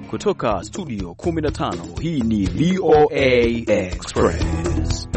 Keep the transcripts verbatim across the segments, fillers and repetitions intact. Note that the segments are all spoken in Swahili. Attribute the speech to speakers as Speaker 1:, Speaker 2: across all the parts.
Speaker 1: Kutoka studio kumi na tano, hii ni V O A Express.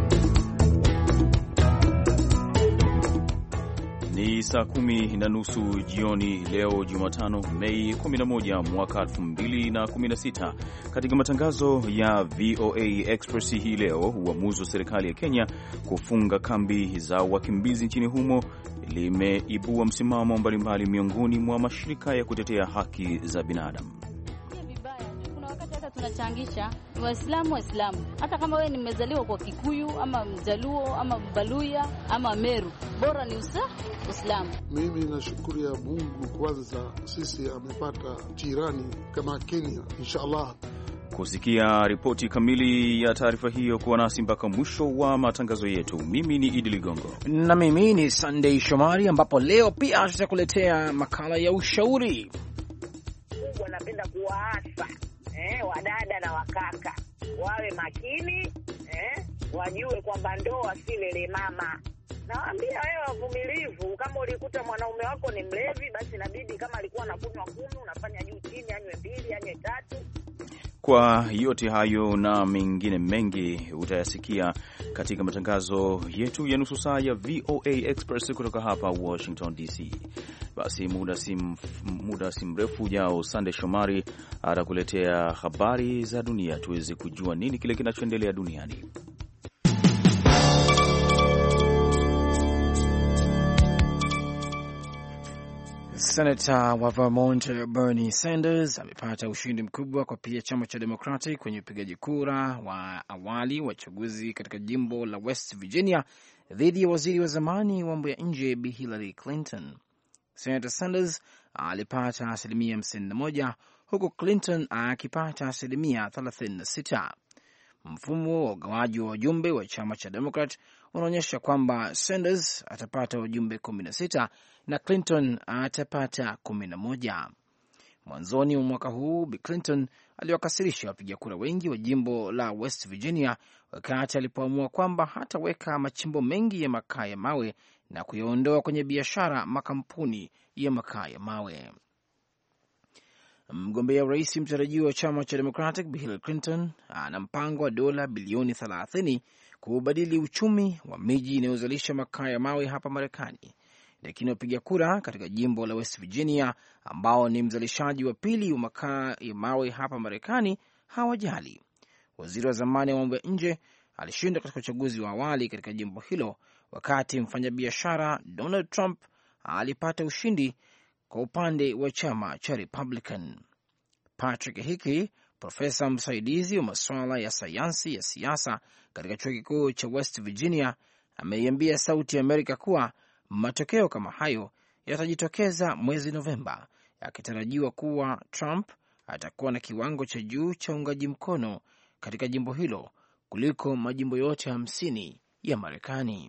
Speaker 1: Ni saa kumi na nusu jioni leo Jumatano, Mei kumi na moja mwaka elfu mbili na kumi na sita. Katika matangazo ya V O A Express hii leo, uamuzi wa serikali ya Kenya kufunga kambi za wakimbizi nchini humo limeibua msimamo mbalimbali miongoni mwa mashirika ya kutetea haki za binadamu.
Speaker 2: Tunachangisha Waislamu Waislamu, hata kama wewe nimezaliwa kwa Kikuyu ama Mjaluo ama Mbaluya ama Meru, bora ni Uislamu.
Speaker 3: Mimi nashukuru ya Mungu kwanza, sisi amepata jirani kama Kenya, inshallah.
Speaker 1: Kusikia ripoti kamili ya taarifa hiyo, kuwa nasi mpaka mwisho wa matangazo yetu. Mimi ni Idi Ligongo
Speaker 4: na mimi ni Sunday Shomari, ambapo leo pia tutakuletea makala ya ushauri.
Speaker 5: Mungu anapenda kuwaasa Eh, wadada na wakaka wawe makini, eh, wajue kwamba ndoa si lele mama. Nawaambia wewe wavumilivu, kama ulikuta mwanaume wako ni mlevi, basi inabidi kama alikuwa anakunywa kumi, unafanya juu chini, anywe mbili, anywe tatu.
Speaker 1: Kwa yote hayo na mengine mengi utayasikia katika matangazo yetu ya nusu saa ya V O A Express kutoka hapa Washington D C. Basi muda si muda si mrefu ujao, Sunday Shomari atakuletea habari za dunia tuweze kujua nini kile kinachoendelea duniani.
Speaker 4: Senator wa Vermont Bernie Sanders amepata ushindi mkubwa kwa pia chama cha Democratic kwenye upigaji kura wa awali wa uchaguzi katika jimbo la West Virginia dhidi ya waziri wa zamani wa mambo ya nje Bi Hillary Clinton. Senator Sanders alipata asilimia hamsini na moja huku Clinton akipata asilimia thelathini na sita. Mfumo wa ugawaji wa wajumbe wa chama cha Democrat unaonyesha kwamba Sanders atapata wajumbe kumi na sita na Clinton atapata kumi na moja. Mwanzoni mwa mwaka huu, Bi Clinton aliwakasirisha wapiga kura wengi wa jimbo la West Virginia wakati alipoamua kwamba hataweka machimbo mengi ya makaa ya mawe na kuyaondoa kwenye biashara makampuni ya makaa ya mawe. Mgombea urais mtarajiwa wa chama cha Democratic Bi Hillary Clinton ana mpango wa dola bilioni thelathini kuubadili uchumi wa miji inayozalisha makaa ya mawe hapa Marekani, lakini wapiga kura katika jimbo la West Virginia ambao ni mzalishaji wa pili wa makaa ya mawe hapa Marekani hawajali. Waziri wa zamani wa mambo ya nje alishinda katika uchaguzi wa awali katika jimbo hilo, wakati mfanyabiashara Donald Trump alipata ushindi kwa upande wa chama cha Republican. Patrick Hickey, profesa msaidizi wa masuala ya sayansi ya siasa katika chuo kikuu cha West Virginia, ameiambia Sauti ya Amerika kuwa matokeo kama hayo yatajitokeza mwezi Novemba, yakitarajiwa kuwa Trump atakuwa na kiwango cha juu cha uungaji mkono katika jimbo hilo kuliko majimbo yote hamsini ya Marekani.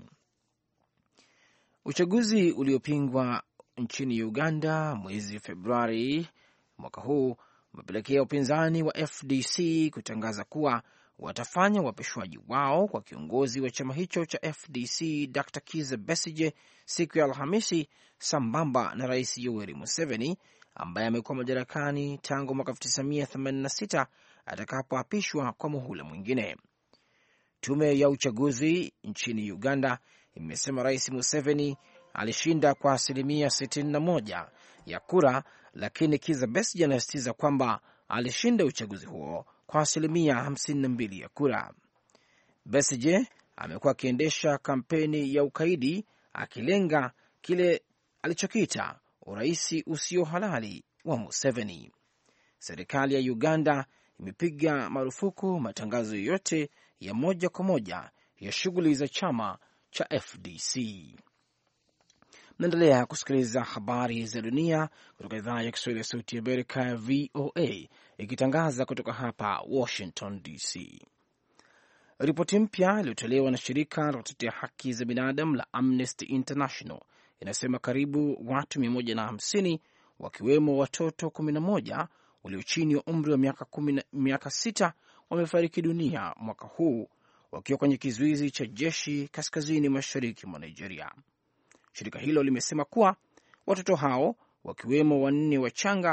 Speaker 4: Uchaguzi uliopingwa nchini Uganda mwezi Februari mwaka huu umepelekea upinzani wa F D C kutangaza kuwa watafanya uapishwaji wao kwa kiongozi wa chama hicho cha F D C Doctor Kizza Besigye siku ya Alhamisi, sambamba na Rais Yoweri Museveni ambaye amekuwa madarakani tangu mwaka elfu tisa mia themanini na sita atakapoapishwa kwa muhula mwingine. Tume ya uchaguzi nchini Uganda imesema Rais Museveni alishinda kwa asilimia sitini na moja ya kura, lakini Kizza Besigye anasisitiza kwamba alishinda uchaguzi huo kwa asilimia hamsini na mbili ya kura. Besigye amekuwa akiendesha kampeni ya ukaidi akilenga kile alichokiita uraisi usio halali wa Museveni. Serikali ya Uganda imepiga marufuku matangazo yoyote ya moja kwa moja ya shughuli za chama cha F D C. Naendelea kusikiliza habari za dunia kutoka idhaa ya Kiswahili ya Sauti ya Amerika ya V O A ikitangaza kutoka hapa Washington D C. Ripoti mpya iliyotolewa na shirika la kutetea haki za binadamu la Amnesty International inasema karibu watu mia moja na hamsini wakiwemo watoto kumi na moja walio chini wa umri wa miaka kumi miaka sita wamefariki dunia mwaka huu wakiwa kwenye kizuizi cha jeshi kaskazini mashariki mwa Nigeria. Shirika hilo limesema kuwa watoto hao wakiwemo wanne wachanga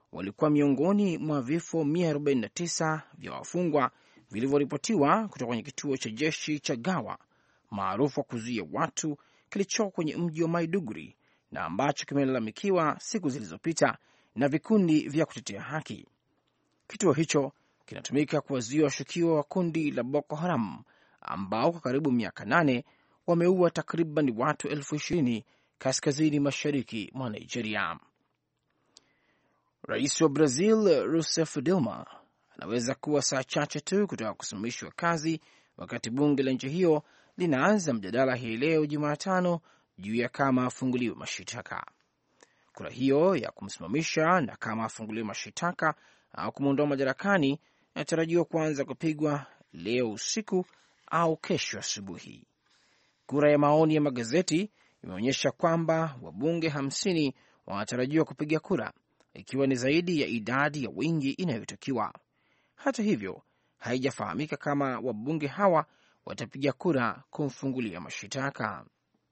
Speaker 4: walikuwa miongoni mwa vifo mia arobaini na tisa vya wafungwa vilivyoripotiwa kutoka kwenye kituo cha jeshi cha Gawa maarufu wa kuzuia watu kilichoko kwenye mji wa Maiduguri na ambacho kimelalamikiwa siku zilizopita na vikundi vya kutetea haki. Kituo hicho kinatumika kuwazuia washukiwa wa kundi la Boko Haram ambao kwa karibu miaka nane wameua takriban watu elfu ishirini kaskazini mashariki mwa Nigeria. Rais wa Brazil Rousseff Dilma anaweza kuwa saa chache tu kutoka kusimamishwa kazi wakati bunge la nchi hiyo linaanza mjadala hii leo Jumatano juu ya kama afunguliwe mashitaka. Kura hiyo ya kumsimamisha na kama afunguliwe mashitaka au kumwondoa madarakani inatarajiwa kuanza kupigwa leo usiku au kesho asubuhi. Kura ya maoni ya magazeti imeonyesha kwamba wabunge hamsini wanatarajiwa kupiga kura, ikiwa ni zaidi ya idadi ya wingi inayotakiwa. Hata hivyo, haijafahamika kama wabunge hawa watapiga kura kumfungulia mashitaka.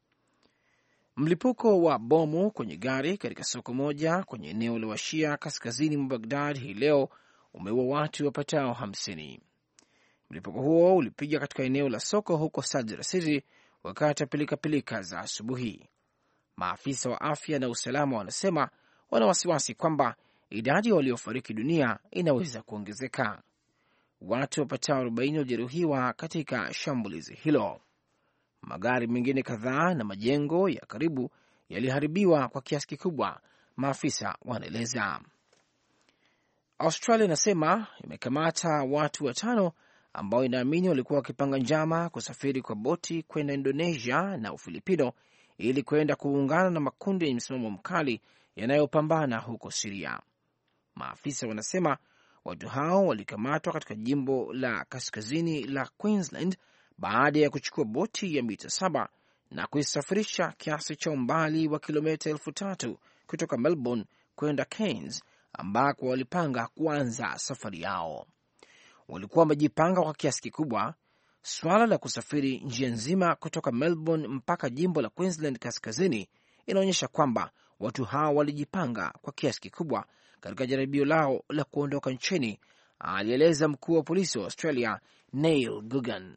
Speaker 4: Mlipuko wa bomu kwenye gari katika soko moja kwenye eneo la Washia kaskazini mwa Baghdad hii leo umeua watu wapatao hamsini. Mlipuko huo ulipiga katika eneo la soko huko Sadr City wakati wa pilikapilika za asubuhi. Maafisa wa afya na usalama wanasema wana wasiwasi kwamba idadi waliofariki dunia inaweza kuongezeka. Watu wapatao arobaini walijeruhiwa katika shambulizi hilo. Magari mengine kadhaa na majengo ya karibu yaliharibiwa kwa kiasi kikubwa, maafisa wanaeleza. Australia inasema imekamata watu watano ambao inaamini walikuwa wakipanga njama kusafiri kwa boti kwenda Indonesia na Ufilipino ili kwenda kuungana na makundi yenye msimamo mkali yanayopambana huko Siria. Maafisa wanasema watu hao walikamatwa katika jimbo la kaskazini la Queensland baada ya kuchukua boti ya mita saba na kuisafirisha kiasi cha umbali wa kilomita elfu tatu kutoka Melbourne kwenda Cairns ambako walipanga kuanza safari yao. Walikuwa wamejipanga kwa kiasi kikubwa. Swala la kusafiri njia nzima kutoka Melbourne mpaka jimbo la Queensland kaskazini inaonyesha kwamba watu hao walijipanga kwa kiasi kikubwa katika jaribio lao la kuondoka nchini, alieleza mkuu wa polisi wa Australia Neil Gugan.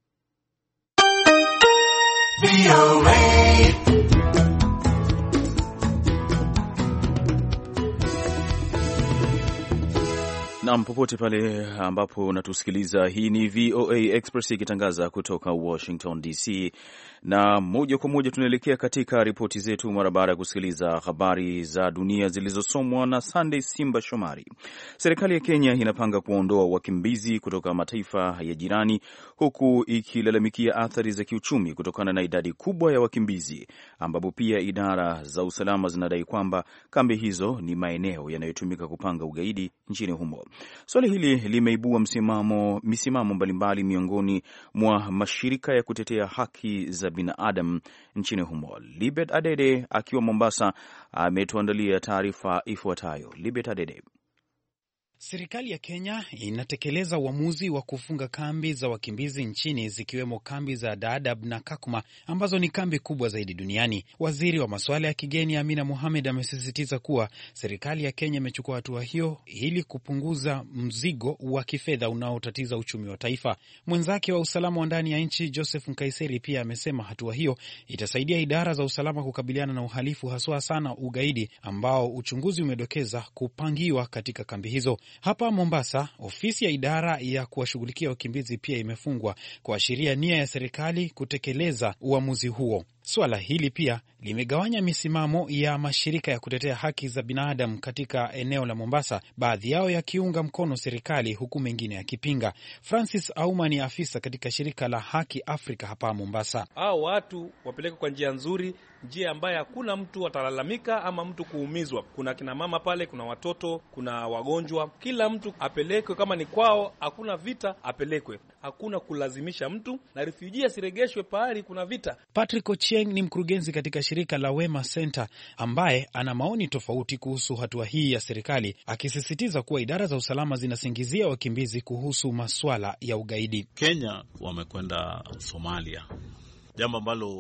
Speaker 1: Naam, popote pale ambapo unatusikiliza, hii ni V O A Express ikitangaza kutoka Washington D C, na moja kwa moja tunaelekea katika ripoti zetu mara baada ya kusikiliza habari za dunia zilizosomwa na Sunday Simba Shomari. Serikali ya Kenya inapanga kuondoa wakimbizi kutoka mataifa ya jirani, huku ikilalamikia athari za kiuchumi kutokana na idadi kubwa ya wakimbizi, ambapo pia idara za usalama zinadai kwamba kambi hizo ni maeneo yanayotumika kupanga ugaidi nchini humo. Swali hili limeibua msimamo misimamo mbalimbali miongoni mwa mashirika ya kutetea haki za binadamu nchini humo. Libet Adede akiwa Mombasa ametuandalia taarifa ifuatayo. Libet Adede.
Speaker 6: Serikali ya Kenya inatekeleza uamuzi wa kufunga kambi za wakimbizi nchini, zikiwemo kambi za Dadaab na Kakuma ambazo ni kambi kubwa zaidi duniani. Waziri wa masuala ya kigeni Amina Mohamed amesisitiza kuwa serikali ya Kenya imechukua hatua hiyo ili kupunguza mzigo wa kifedha unaotatiza uchumi wa taifa. Mwenzake wa usalama wa ndani ya nchi Joseph Nkaiseri pia amesema hatua hiyo itasaidia idara za usalama kukabiliana na uhalifu, haswa sana ugaidi ambao uchunguzi umedokeza kupangiwa katika kambi hizo. Hapa Mombasa, ofisi ya idara ya kuwashughulikia wakimbizi pia imefungwa, kuashiria nia ya serikali kutekeleza uamuzi huo. Swala hili pia limegawanya misimamo ya mashirika ya kutetea haki za binadamu katika eneo la Mombasa, baadhi yao yakiunga mkono serikali huku mengine yakipinga. Francis Auma ni afisa katika shirika la Haki Afrika hapa Mombasa.
Speaker 7: Hao watu wapeleke kwa njia nzuri, njia ambayo hakuna mtu atalalamika ama mtu kuumizwa. Kuna kina mama pale, kuna watoto, kuna wagonjwa. Kila mtu apelekwe, kama ni kwao hakuna vita apelekwe. Hakuna kulazimisha mtu, na refugee asiregeshwe pahali kuna vita.
Speaker 6: Patrick Ochieng ni mkurugenzi katika shirika la Wema Center ambaye ana maoni tofauti kuhusu hatua hii ya serikali, akisisitiza kuwa idara za usalama zinasingizia wakimbizi kuhusu masuala ya ugaidi.
Speaker 8: Kenya wamekwenda Somalia, jambo ambalo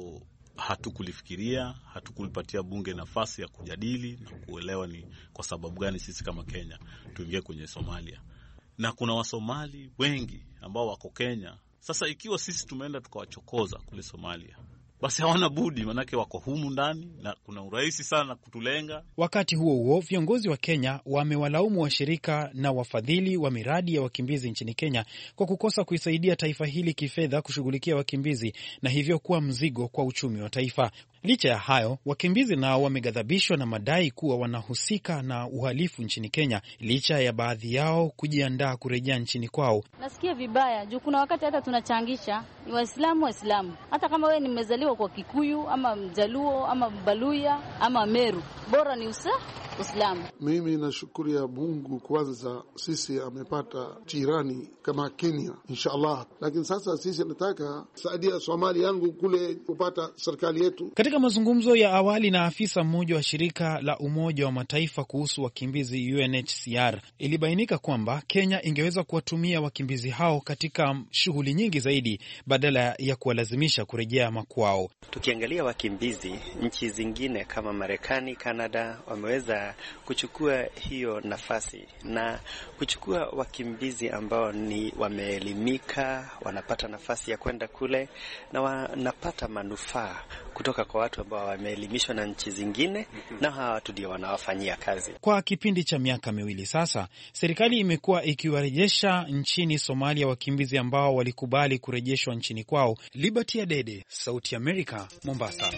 Speaker 8: hatukulifikiria, hatukulipatia bunge nafasi ya kujadili na kuelewa ni kwa sababu gani sisi kama Kenya tuingie kwenye Somalia. Na kuna Wasomali wengi ambao wako Kenya. Sasa ikiwa sisi tumeenda tukawachokoza kule Somalia, basi hawana budi, manake wako humu ndani na kuna urahisi sana kutulenga.
Speaker 6: Wakati huo huo, viongozi wa Kenya wamewalaumu washirika na wafadhili wa miradi ya wakimbizi nchini Kenya kwa kukosa kuisaidia taifa hili kifedha kushughulikia wakimbizi na hivyo kuwa mzigo kwa uchumi wa taifa. Licha ya hayo, wakimbizi nao wameghadhabishwa na madai kuwa wanahusika na uhalifu nchini Kenya, licha ya baadhi yao kujiandaa kurejea nchini kwao.
Speaker 2: Nasikia vibaya juu kuna wakati hata tunachangisha ni Waislamu Waislamu. Hata kama wewe nimezaliwa kwa Kikuyu ama Mjaluo ama Baluya ama Meru, bora ni usa Uislamu.
Speaker 3: Mimi nashukuru ya Mungu kwanza sisi amepata jirani kama Kenya inshallah, lakini sasa sisi nataka saidia Somalia yangu kule kupata serikali yetu.
Speaker 6: Katika mazungumzo ya awali na afisa mmoja wa shirika la Umoja wa Mataifa kuhusu wakimbizi U N H C R, ilibainika kwamba Kenya ingeweza kuwatumia wakimbizi hao katika shughuli nyingi zaidi badala ya kuwalazimisha kurejea makwao.
Speaker 9: Tukiangalia wakimbizi, nchi zingine kama Marekani, Canada wameweza kuchukua hiyo nafasi na kuchukua wakimbizi ambao ni wameelimika, wanapata nafasi ya kwenda kule na wanapata manufaa kutoka kwa watu ambao wameelimishwa na nchi zingine, na hawa watu ndio wanawafanyia kazi.
Speaker 6: Kwa kipindi cha miaka miwili sasa, serikali imekuwa ikiwarejesha nchini Somalia wakimbizi ambao walikubali kurejeshwa nchini kwao. Liberty Adede, Sauti America, Mombasa.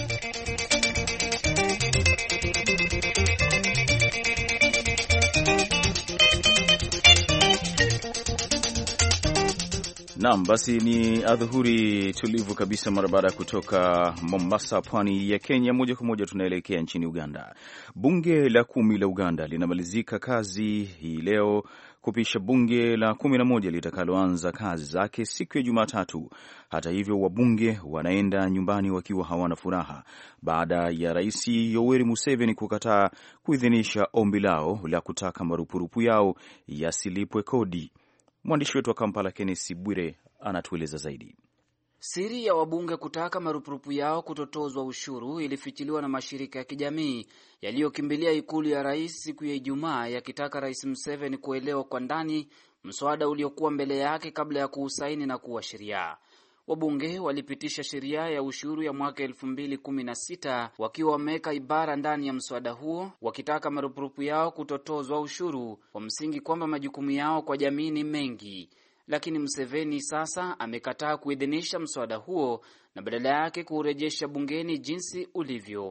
Speaker 1: Naam, basi ni adhuhuri tulivu kabisa mara baada ya kutoka Mombasa, pwani ya Kenya. Moja kwa moja tunaelekea nchini Uganda. Bunge la kumi la Uganda linamalizika kazi hii leo kupisha bunge la kumi na moja litakaloanza kazi zake siku ya Jumatatu. Hata hivyo, wabunge wanaenda nyumbani wakiwa hawana furaha baada ya Rais Yoweri Museveni kukataa kuidhinisha ombi lao la kutaka marupurupu yao yasilipwe kodi. Mwandishi wetu wa Kampala Kenneth Bwire anatueleza zaidi.
Speaker 10: Siri ya wabunge kutaka marupurupu yao kutotozwa ushuru ilifichiliwa na mashirika ya kijamii yaliyokimbilia ikulu ya rais siku ya Ijumaa yakitaka Rais Museveni kuelewa kwa ndani mswada uliokuwa mbele yake kabla ya kuusaini na kuwa sheria. Wabunge walipitisha sheria ya ushuru ya mwaka elfu mbili kumi na sita wakiwa wameweka ibara ndani ya mswada huo wakitaka marupurupu yao kutotozwa ushuru kwa msingi kwamba majukumu yao kwa jamii ni mengi. Lakini Museveni sasa amekataa kuidhinisha mswada huo na badala yake kuurejesha bungeni jinsi ulivyo.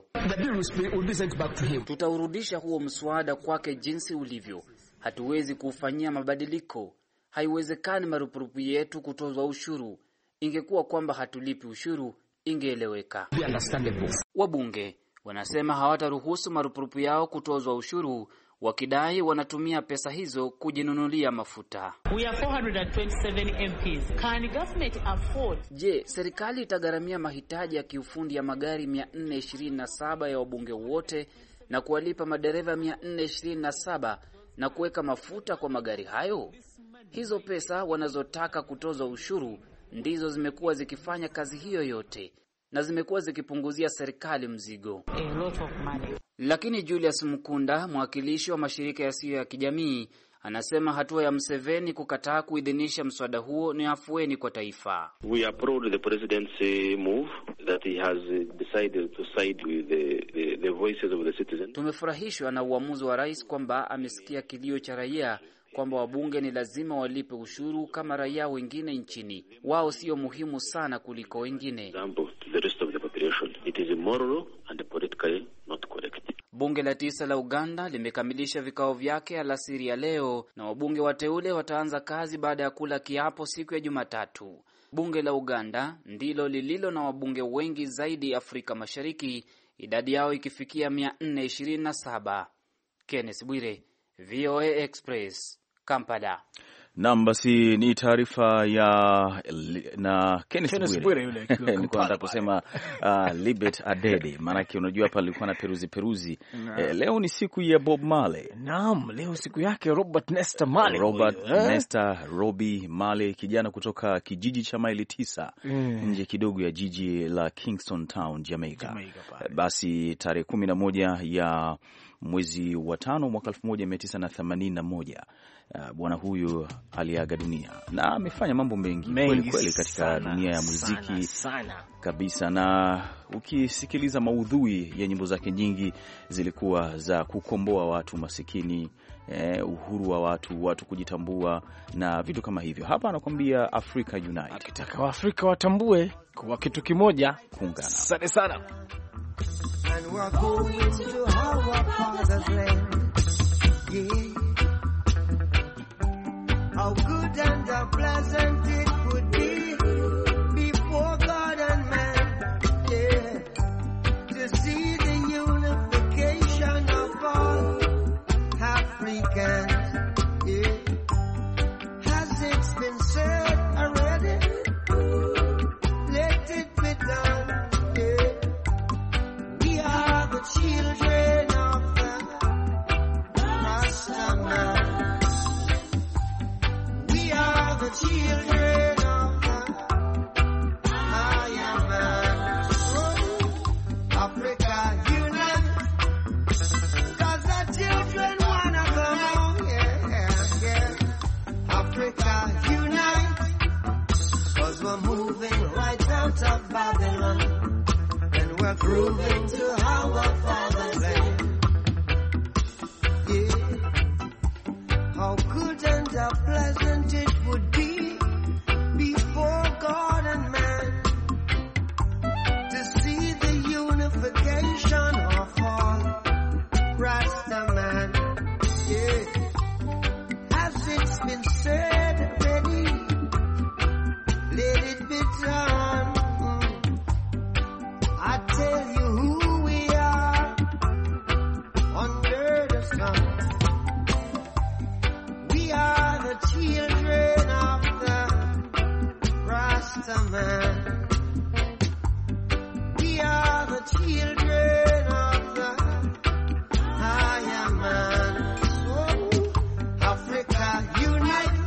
Speaker 10: Tutaurudisha huo mswada kwake jinsi ulivyo. Hatuwezi kufanyia mabadiliko. Haiwezekani marupurupu yetu kutozwa ushuru. Ingekuwa kwamba hatulipi ushuru, ingeeleweka. Wabunge wanasema hawataruhusu marupurupu yao kutozwa ushuru, wakidai wanatumia pesa hizo kujinunulia mafuta.
Speaker 11: We are four hundred twenty-seven M Ps. Can the government afford?
Speaker 10: Je, serikali itagharamia mahitaji ya kiufundi ya magari mia nne ishirini na saba ya wabunge wote na kuwalipa madereva mia nne ishirini na saba na kuweka mafuta kwa magari hayo? Hizo pesa wanazotaka kutozwa ushuru ndizo zimekuwa zikifanya kazi hiyo yote na zimekuwa zikipunguzia serikali mzigo.
Speaker 11: A lot of money.
Speaker 10: Lakini Julius Mukunda, mwakilishi wa mashirika yasiyo ya kijamii, anasema hatua ya Museveni kukataa kuidhinisha mswada huo ni afueni kwa taifa.
Speaker 12: We applaud the president's move that he has decided to side with the, the, the voices of the citizens.
Speaker 10: Tumefurahishwa na uamuzi wa rais kwamba amesikia kilio cha raia kwamba wabunge ni lazima walipe ushuru kama raia wengine nchini. Wao sio muhimu sana kuliko wengine. Bunge la tisa la Uganda limekamilisha vikao vyake alasiri ya leo na wabunge wateule wataanza kazi baada ya kula kiapo siku ya Jumatatu. Bunge la Uganda ndilo lililo na wabunge wengi zaidi Afrika Mashariki, idadi yao ikifikia mia nne ishirini na saba. Kenneth Bwire, V O A Express, Kampala.
Speaker 1: Naam, basi ni taarifa ya na Kenneth Bwire
Speaker 4: yule
Speaker 1: nilikuwa nataka kusema uh, Libet Adede, maana yake unajua hapa alikuwa na peruzi peruzi. Eh, leo ni siku ya Bob Marley.
Speaker 4: Naam, leo siku yake Robert Nesta Marley.
Speaker 1: Robert eh? Nesta Robbie Marley, kijana kutoka kijiji cha maili tisa mm. nje kidogo ya jiji la Kingston Town, Jamaica. Jamaica basi tarehe kumi na moja ya mwezi wa tano mwaka elfu moja mia tisa na themanini na moja Uh, bwana huyu aliaga dunia na amefanya mambo mengi kweli kweli katika sana, dunia ya muziki sana, sana. kabisa. Na ukisikiliza maudhui ya nyimbo zake nyingi zilikuwa za kukomboa watu masikini, eh, uhuru wa watu, watu kujitambua na vitu kama hivyo. Hapa anakuambia Africa Unite,
Speaker 4: akitaka Waafrika watambue kwa kitu kimoja,
Speaker 1: kuungana.
Speaker 4: Asante sana.
Speaker 13: How good and how pleasant it would be before God and man, yeah, to see the unification of all Africans, yeah. Has it been said already? Let it be done, yeah. We are the children of the Rasta man. The children of the higher man. Africa unite, 'cause the children wanna come home, yeah, yeah, yeah. Africa unite, 'cause we're moving right out of Babylon, and we're grooving to our fatherland. Yeah, how good and how pleasant it would be before God and man to see the unification of all Rasta man. Yeah, as it's been said already, let it be done. Mm. I tell you who we are under the sun. We are the children of the Rasta man. We are the children of the higher man. So, Africa unite.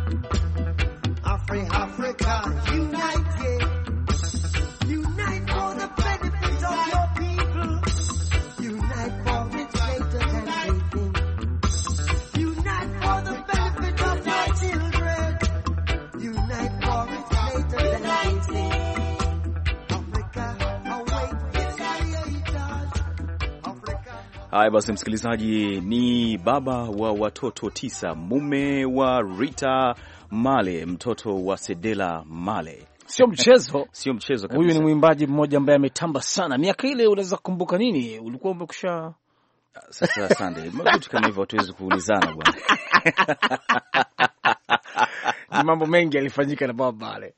Speaker 13: Afri Africa unite, yeah. Unite for the benefit of your people. Unite for its later than anything. Unite for the benefit of my children. Unite for its later than anything. Africa, awake its creators. Africa.
Speaker 1: Haya basi, msikilizaji, ni baba wa watoto tisa, mume wa Rita Marley, mtoto wa Cedella Marley.
Speaker 4: Sio mchezo,
Speaker 1: sio mchezo kabisa.
Speaker 4: Huyu ni mwimbaji mmoja ambaye ametamba sana miaka ile. Unaweza kukumbuka nini? Ulikuwa umekusha
Speaker 1: sasa Sunday. Mabuti kama hivyo hatuwezi kuulizana bwana.
Speaker 4: Ni mambo mengi yalifanyika na Bob Marley.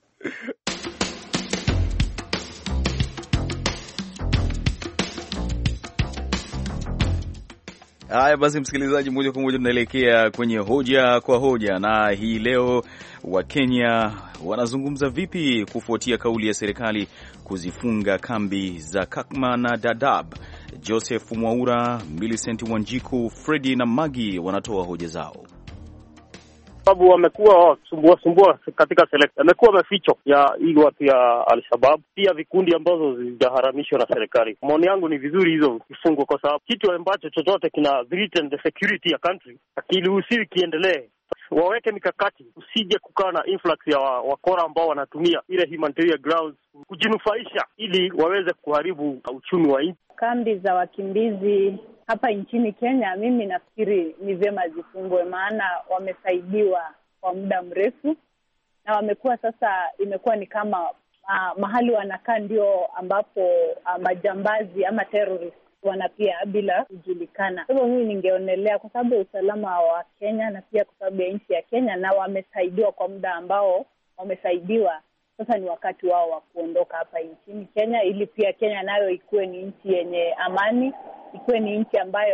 Speaker 1: Haya basi, msikilizaji, moja kwa moja tunaelekea kwenye hoja kwa hoja, na hii leo Wakenya wanazungumza vipi kufuatia kauli ya serikali kuzifunga kambi za Kakuma na Dadaab. Joseph Mwaura, Millicent Wanjiku, Freddy na Magi wanatoa hoja zao.
Speaker 14: Sababu wamekuwa sumbua sumbua katika select, wamekuwa maficho ya hii watu ya Al-Shabaab, pia vikundi ambazo zijaharamishwa na serikali. Maoni yangu ni vizuri hizo kifungwa, kwa sababu kitu ambacho chochote kina threaten the security ya country akiruhusiwi kiendelee. Waweke mikakati, usije kukaa na influx ya wakora ambao wanatumia ile humanitarian grounds kujinufaisha ili waweze kuharibu uchumi wa nchi.
Speaker 15: Kambi za wakimbizi hapa nchini Kenya, mimi nafikiri ni vyema zifungwe, maana wamesaidiwa kwa muda mrefu na wamekuwa sasa, imekuwa ni kama uh, mahali wanakaa ndio ambapo uh, majambazi ama terrorists wanapia bila kujulikana. Kwa hivyo mimi ningeonelea, kwa sababu ya usalama wa Kenya na pia kwa sababu ya nchi ya Kenya, na wamesaidiwa kwa muda ambao wamesaidiwa, sasa ni wakati wao wa kuondoka hapa nchini Kenya, ili pia Kenya nayo ikuwe ni nchi yenye amani, ikuwe ni nchi ambayo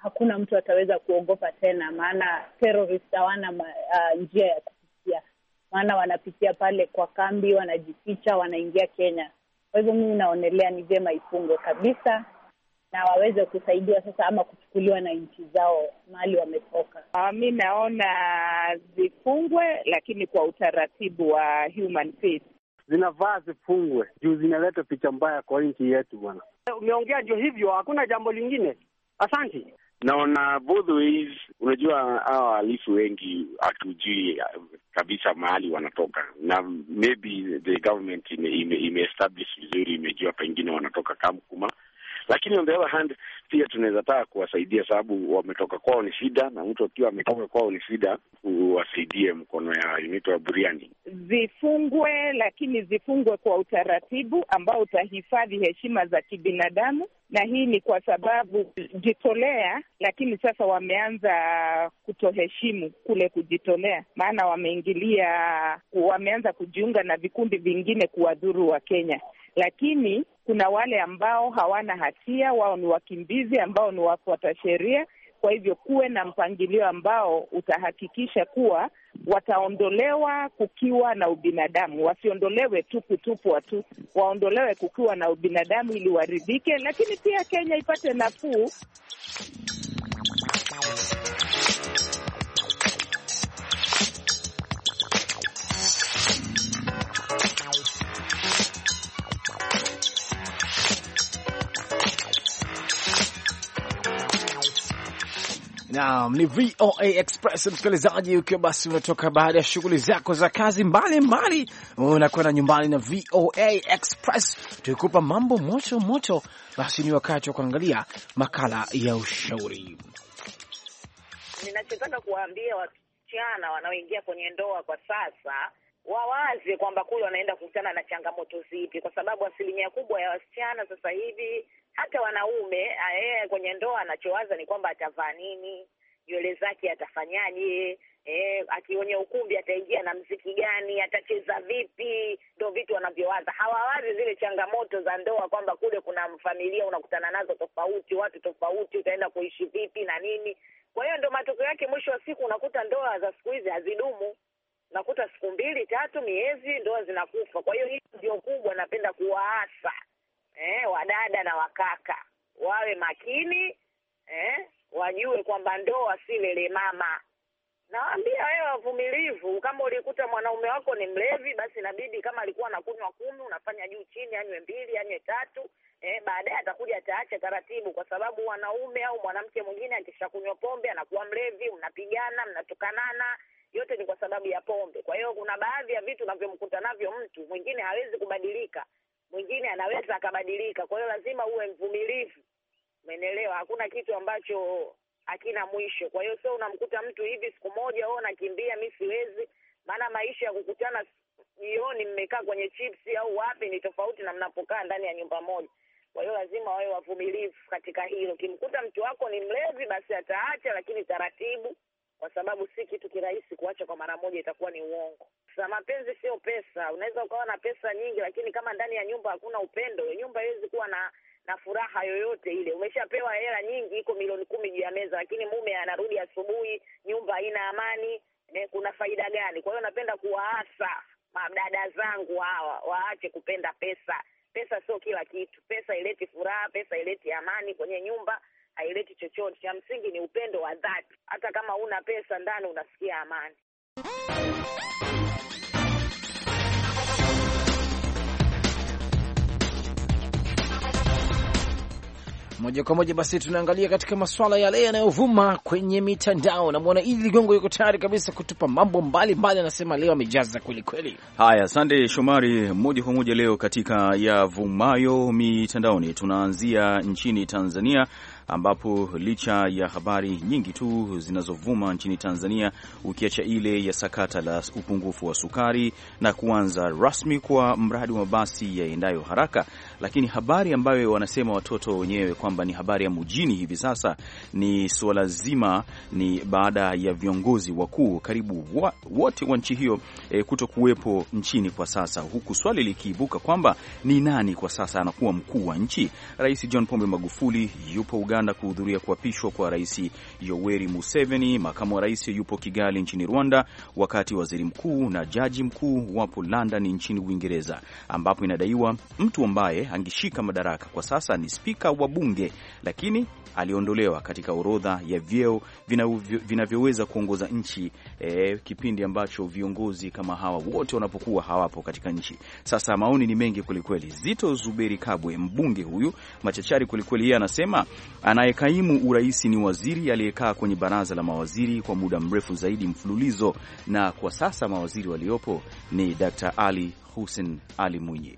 Speaker 15: hakuna mtu ataweza kuogopa tena, maana terrorist hawana uh, njia ya kupitia, maana wanapitia pale kwa kambi, wanajificha, wanaingia Kenya. Kwa hivyo mimi naonelea ni vyema ifungwe kabisa na waweze kusaidiwa sasa ama kuchukuliwa na nchi zao mahali wametoka.
Speaker 5: Uh, mi naona zifungwe, lakini kwa utaratibu wa human face.
Speaker 16: Zinavaa zifungwe juu zinaleta picha mbaya kwa nchi yetu bwana.
Speaker 17: Umeongea jo hivyo, hakuna jambo lingine. Asante.
Speaker 18: Naona both ways. Unajua hawa wahalifu wengi hatujui kabisa mahali wanatoka, na maybe the government ime, ime, ime establish vizuri, imejua pengine wanatoka Kamkuma, lakini on the other hand pia tunaweza taka kuwasaidia, sababu wametoka kwao ni shida, na mtu akiwa ametoka kwao ni shida, kuwasaidie mkono ya inaitwa buriani.
Speaker 5: Zifungwe, lakini zifungwe kwa utaratibu ambao utahifadhi heshima za kibinadamu, na hii ni kwa sababu jitolea, lakini sasa wameanza kutoheshimu kule kujitolea, maana wameingilia, wameanza kujiunga na vikundi vingine kuwadhuru wa Kenya. Lakini kuna wale ambao hawana hatia, wao ni wakimbizi ambao ni wafuata sheria. Kwa hivyo kuwe na mpangilio ambao utahakikisha kuwa wataondolewa kukiwa na ubinadamu, wasiondolewe tupu tupu tu, waondolewe kukiwa na ubinadamu ili waridhike, lakini pia Kenya ipate nafuu.
Speaker 4: Naam, ni V O A Express msikilizaji, ukiwa basi unatoka baada ya shughuli zako za kazi mbalimbali, unakwenda nyumbani na V O A Express, tukikupa mambo moto moto. Basi ni wakati wa kuangalia makala ya ushauri.
Speaker 5: Ninachotaka kuwaambia wasichana wanaoingia kwenye ndoa kwa sasa, wawaze kwamba kule wanaenda kukutana na changamoto zipi, kwa sababu asilimia kubwa ya wasichana sasa hivi, hata wanaume, yeye kwenye ndoa anachowaza ni kwamba atavaa nini, nywele zake atafanyaje, eh, akionye ukumbi ataingia na mziki gani, atacheza vipi, ndio vitu wanavyowaza. Hawawazi zile changamoto za ndoa, kwamba kule kuna familia unakutana nazo tofauti, watu tofauti, utaenda kuishi vipi na nini. Kwa hiyo ndio matokeo yake mwisho wa siku unakuta ndoa za siku hizi hazidumu. Nakuta siku mbili, tatu, miezi ndoa zinakufa. Kwa hiyo hii ndio kubwa napenda kuwaasa eh, wadada na wakaka wawe makini, eh, wajue kwamba ndoa si lele mama. Nawaambia wewe wavumilivu, kama ulikuta mwanaume wako ni mlevi, basi inabidi kama alikuwa anakunywa kumi, unafanya juu chini, anywe mbili, anywe tatu, eh, baadaye atakuja ataacha taratibu, kwa sababu wanaume au mwanamke mwingine akishakunywa pombe anakuwa mlevi, mnapigana, mnatukanana, yote ni kwa sababu ya pombe. Kwa hiyo kuna baadhi ya vitu unavyomkuta navyo mtu mwingine hawezi kubadilika, mwingine anaweza akabadilika. Kwa hiyo lazima uwe mvumilivu. Umeelewa? Hakuna kitu ambacho hakina mwisho. Kwa hiyo sio unamkuta mtu hivi siku moja wewe unakimbia mimi siwezi, maana maisha ya kukutana jioni mmekaa kwenye chipsi au wapi ni tofauti na mnapokaa ndani ya nyumba moja. Kwa hiyo lazima wawe wavumilivu katika hilo. Kimkuta mtu wako ni mlevi, basi ataacha, lakini taratibu, kwa sababu si kitu kirahisi kuacha kwa mara moja, itakuwa ni uongo. Sasa mapenzi sio pesa. Unaweza ukawa na pesa nyingi, lakini kama ndani ya nyumba hakuna upendo, hiyo nyumba haiwezi kuwa na na furaha yoyote ile. Umeshapewa hela nyingi, iko milioni kumi juu ya meza, lakini mume anarudi asubuhi, nyumba haina amani, eh, kuna faida gani? Kwa hiyo napenda kuwaasa madada zangu hawa waache kupenda pesa. Pesa sio kila kitu. Pesa ileti furaha, pesa ileti amani kwenye nyumba, haileti chochote. Cha msingi ni upendo wa dhati. Hata kama una pesa ndani unasikia amani.
Speaker 4: Moja kwa moja basi tunaangalia katika masuala yale yanayovuma kwenye mitandao. Na mwana Idi Ligongo yuko tayari kabisa kutupa mambo mbalimbali, anasema leo amejaza kweli kweli.
Speaker 1: Haya, asante Shomari. Moja kwa moja leo katika yavumayo mitandaoni tunaanzia nchini Tanzania, ambapo licha ya habari nyingi tu zinazovuma nchini Tanzania, ukiacha ile ya sakata la upungufu wa sukari na kuanza rasmi kwa mradi wa mabasi yaendayo haraka, lakini habari ambayo wanasema watoto wenyewe kwamba ni habari ya mjini hivi sasa ni suala zima, ni baada ya viongozi wakuu karibu wa, wote wa nchi hiyo e, kuto kuwepo nchini kwa sasa, huku swali likiibuka kwamba ni nani kwa sasa anakuwa mkuu wa nchi. Rais John Pombe Magufuli yupo Uganda, Uganda kuhudhuria kuapishwa kwa Rais Yoweri Museveni. Makamu wa rais yupo Kigali nchini Rwanda, wakati waziri mkuu na jaji mkuu wapo London nchini Uingereza, ambapo inadaiwa mtu ambaye angeshika madaraka kwa sasa ni spika wa bunge, lakini aliondolewa katika orodha ya vyeo vinavyoweza kuongoza nchi e, kipindi ambacho viongozi kama hawa wote wanapokuwa hawapo katika nchi. Sasa maoni ni mengi kwelikweli. Zito Zuberi Kabwe, mbunge huyu machachari kwelikweli, yeye anasema anayekaimu urais ni waziri aliyekaa kwenye baraza la mawaziri kwa muda mrefu zaidi mfululizo, na kwa sasa mawaziri waliopo ni Daktari Ali Hussein Ali Mwinyi.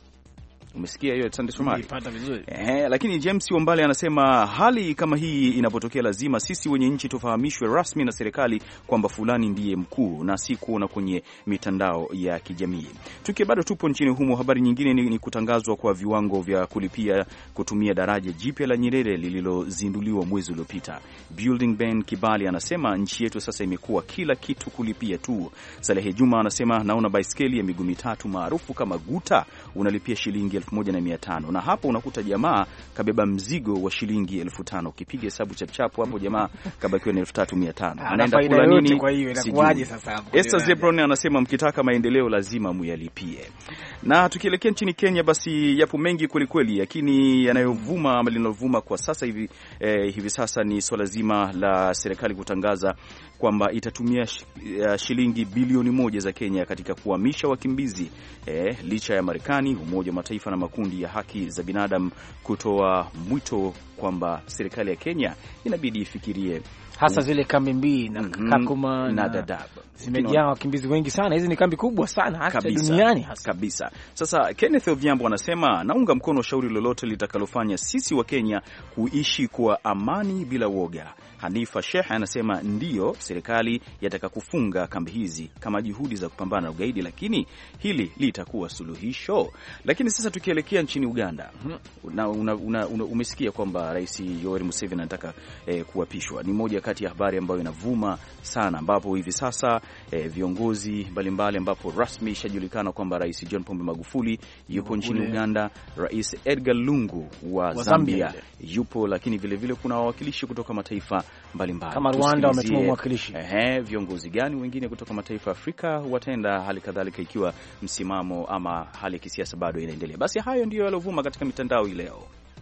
Speaker 1: Umesikia hiyo Sande Shomari?
Speaker 4: Nilipata vizuri.
Speaker 1: Eh, lakini James Ombale anasema hali kama hii inapotokea lazima sisi wenye nchi tufahamishwe rasmi na serikali kwamba fulani ndiye mkuu na si kuona kwenye mitandao ya kijamii. Tukiwa bado tupo nchini humo, habari nyingine ni, ni kutangazwa kwa viwango vya kulipia kutumia daraja jipya la Nyerere lililozinduliwa mwezi uliopita. Building Ben Kibali anasema nchi yetu sasa imekuwa kila kitu kulipia tu. Salehe Juma anasema naona baiskeli ya miguu mitatu maarufu kama guta unalipia shilingi elfu moja na mia tano, na hapo unakuta jamaa kabeba mzigo wa shilingi elfu tano. Ukipiga hesabu chap chap hapo jamaa kabakiwa na elfu tatu mia tano. Anaenda kula nini?
Speaker 4: Kwa hiyo inakuaje sasa hapo?
Speaker 1: Esther Zebron anasema mkitaka maendeleo lazima muyalipie. Na tukielekea nchini Kenya, basi yapo mengi kweli kweli, lakini yanayovuma ama linalovuma kwa sasa hivi eh, hivi sasa ni swala zima la serikali kutangaza kwamba itatumia shilingi bilioni moja za Kenya katika kuhamisha wakimbizi eh, licha ya Marekani, Umoja wa Mataifa na makundi ya haki za binadamu kutoa mwito kwamba serikali ya Kenya inabidi ifikirie
Speaker 4: hasa zile kambi mbili na Kakuma
Speaker 1: na Dadaab.
Speaker 4: Zimejaa wakimbizi wengi sana. Hizi ni kambi kubwa sana hasa duniani hasa.
Speaker 1: Kabisa. Sasa Kenneth Odhiambo anasema naunga mkono shauri lolote litakalofanya sisi wa Kenya kuishi kwa amani bila woga. Hanifa Sheikh anasema ndiyo, serikali yataka kufunga kambi hizi kama juhudi za kupambana na ugaidi, lakini hili litakuwa suluhisho. Lakini sasa tukielekea nchini Uganda, una, una, una, una, umesikia kwamba Rais Yoweri Museveni anataka eh, kuapishwa. Ni moja kati ya habari ambayo inavuma sana, ambapo hivi sasa eh, viongozi mbalimbali, ambapo rasmi ishajulikana kwamba Rais John Pombe Magufuli yupo nchini Uganda, Rais Edgar Lungu wa, wa Zambia, Zambia yupo, lakini vile vile kuna wawakilishi kutoka mataifa mbalimbali
Speaker 4: kama Rwanda wametuma mwakilishi.
Speaker 1: Ehe, viongozi gani wengine kutoka mataifa Afrika watenda, hali kadhalika ikiwa msimamo ama hali ya kisiasa bado inaendelea. Basi hayo ndiyo yalovuma katika mitandao hii leo.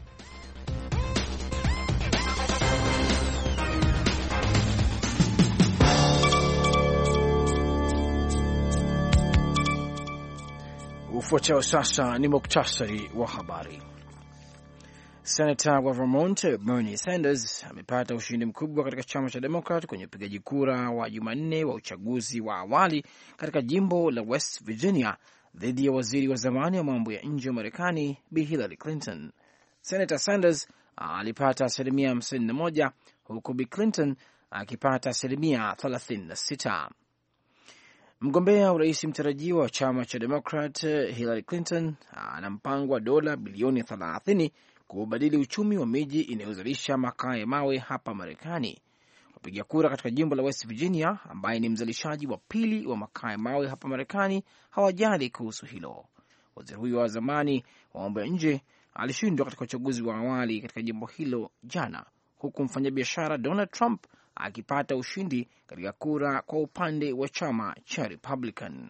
Speaker 4: Ufuatao sasa ni muktasari wa habari. Senator wa Vermont Bernie Sanders amepata ushindi mkubwa katika chama cha Democrat kwenye upigaji kura wa Jumanne wa uchaguzi wa awali katika jimbo la West Virginia dhidi ya waziri wa zamani wa mambo ya nje wa Marekani Bi Hillary Clinton. Senator Sanders alipata asilimia hamsini na moja huku Bi Clinton akipata asilimia thelathini na sita. Mgombea urais mtarajiwa wa chama cha Democrat Hillary Clinton ana mpango wa dola bilioni thelathini kubadili uchumi wa miji inayozalisha makaa ya mawe hapa Marekani. Wapiga kura katika jimbo la West Virginia, ambaye ni mzalishaji wa pili wa makaa ya mawe hapa Marekani, hawajali kuhusu hilo. Waziri huyo wa zamani wa mambo ya nje alishindwa katika uchaguzi wa awali katika jimbo hilo jana, huku mfanyabiashara Donald Trump akipata ushindi katika kura kwa upande wa chama cha Republican.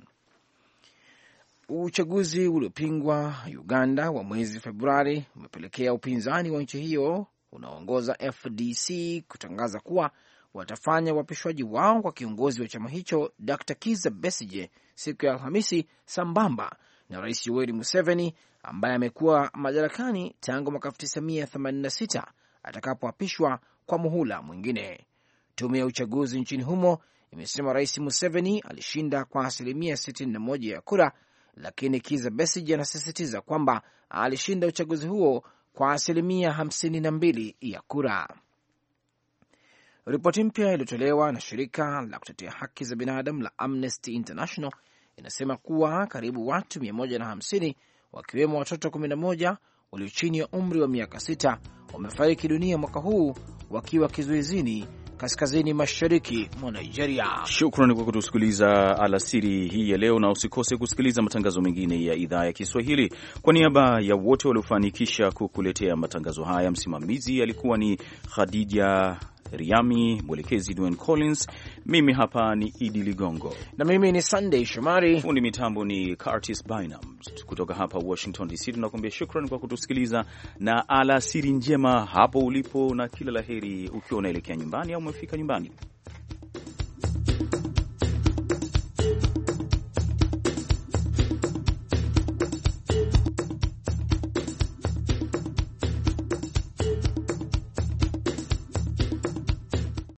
Speaker 4: Uchaguzi uliopingwa Uganda wa mwezi Februari umepelekea upinzani wa nchi hiyo unaoongoza F D C kutangaza kuwa watafanya uapishwaji wao kwa kiongozi wa chama hicho Doctor Kizza Besigye siku ya Alhamisi, sambamba na Rais Yoweri Museveni ambaye amekuwa madarakani tangu mwaka elfu tisa mia themanini na sita atakapoapishwa kwa muhula mwingine. Tume ya uchaguzi nchini humo imesema Rais Museveni alishinda kwa asilimia sitini na moja ya kura, lakini Kizza Besigye anasisitiza kwamba alishinda uchaguzi huo kwa asilimia hamsini na mbili ya kura. Ripoti mpya iliyotolewa na shirika la kutetea haki za binadamu la Amnesty International inasema kuwa karibu watu mia moja na hamsini wakiwemo watoto kumi na moja walio chini ya umri wa miaka sita wamefariki dunia mwaka huu wakiwa kizuizini kaskazini mashariki mwa Nigeria.
Speaker 1: Shukrani kwa kutusikiliza alasiri hii ya leo, na usikose kusikiliza matangazo mengine ya idhaa ya Kiswahili. Kwa niaba ya wote waliofanikisha kukuletea matangazo haya, msimamizi alikuwa ni Khadija Riami, mwelekezi Dwayne Collins, mimi hapa ni Idi Ligongo
Speaker 4: na mimi ni Sunday Shomari,
Speaker 1: fundi mitambo ni Curtis Bynum. Kutoka hapa Washington D C tunakuambia shukrani kwa kutusikiliza na alasiri njema hapo ulipo, na kila laheri ukiwa unaelekea nyumbani au umefika nyumbani.